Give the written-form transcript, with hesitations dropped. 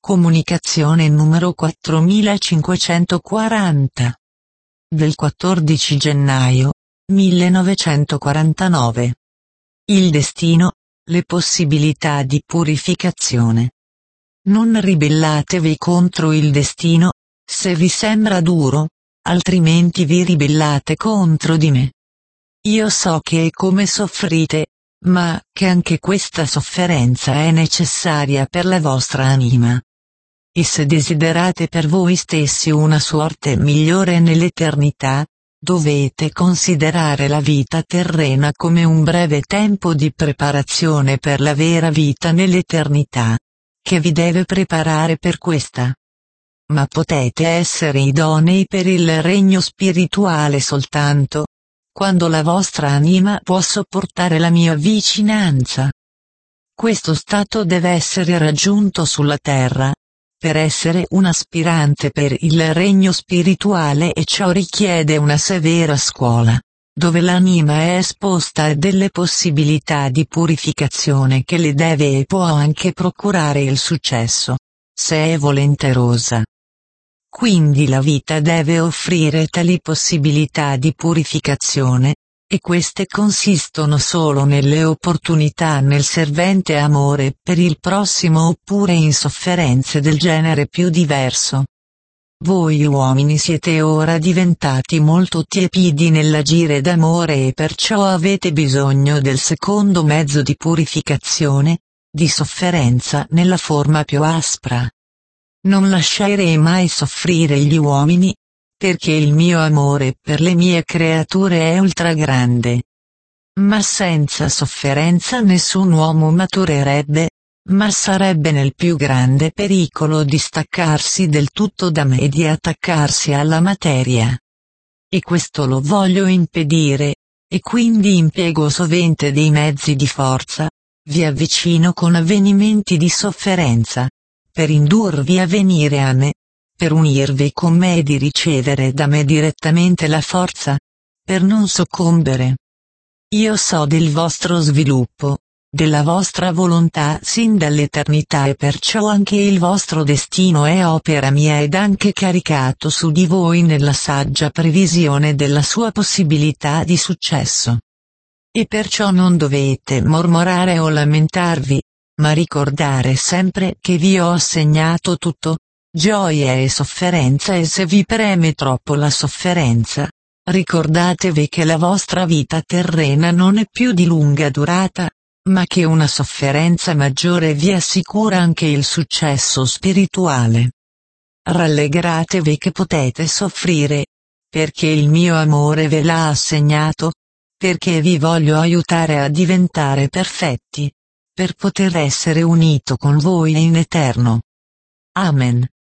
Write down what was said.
Comunicazione numero 4540. Del 14 gennaio 1949. Il destino, le possibilità di purificazione. Non ribellatevi contro il destino, se vi sembra duro, altrimenti vi ribellate contro di me. Io so che è come soffrite, ma che anche questa sofferenza è necessaria per la vostra anima. E se desiderate per voi stessi una sorte migliore nell'eternità, dovete considerare la vita terrena come un breve tempo di preparazione per la vera vita nell'eternità, che vi deve preparare per questa. Ma potete essere idonei per il regno spirituale soltanto quando la vostra anima può sopportare la mia vicinanza. Questo stato deve essere raggiunto sulla terra, per essere un aspirante per il regno spirituale, e ciò richiede una severa scuola, dove l'anima è esposta a delle possibilità di purificazione che le deve e può anche procurare il successo, se è volenterosa. Quindi la vita deve offrire tali possibilità di purificazione, e queste consistono solo nelle opportunità nel servente amore per il prossimo oppure in sofferenze del genere più diverso. Voi uomini siete ora diventati molto tiepidi nell'agire d'amore e perciò avete bisogno del secondo mezzo di purificazione, di sofferenza nella forma più aspra. Non lascerei mai soffrire gli uomini, perché il mio amore per le mie creature è ultra grande. Ma senza sofferenza nessun uomo maturerebbe, ma sarebbe nel più grande pericolo di staccarsi del tutto da me e di attaccarsi alla materia. E questo lo voglio impedire, e quindi impiego sovente dei mezzi di forza, vi avvicino con avvenimenti di sofferenza, per indurvi a venire a me, per unirvi con me e di ricevere da me direttamente la forza, per non soccombere. Io so del vostro sviluppo, della vostra volontà sin dall'eternità, e perciò anche il vostro destino è opera mia ed anche caricato su di voi nella saggia previsione della sua possibilità di successo. E perciò non dovete mormorare o lamentarvi, ma ricordare sempre che vi ho assegnato tutto, gioia e sofferenza, e se vi preme troppo la sofferenza, ricordatevi che la vostra vita terrena non è più di lunga durata, ma che una sofferenza maggiore vi assicura anche il successo spirituale. Rallegratevi che potete soffrire, perché il mio amore ve l'ha assegnato, perché vi voglio aiutare a diventare perfetti, per poter essere unito con voi in eterno. Amen.